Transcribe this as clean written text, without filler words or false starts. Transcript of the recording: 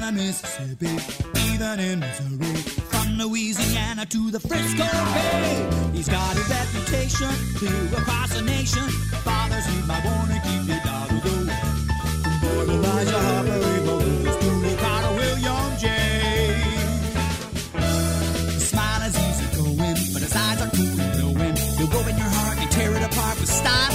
and Mississippi, even in Missouri, from Louisiana to the Frisco Bay. He's got a reputation clear across the nation. Fathers need my born and keep it out of the way. From Elijah Harper, Abel Lewis to Ricardo William J. His smile is easy going, but his eyes are cool and glowing. He'll go in your heart and tear it apart with style.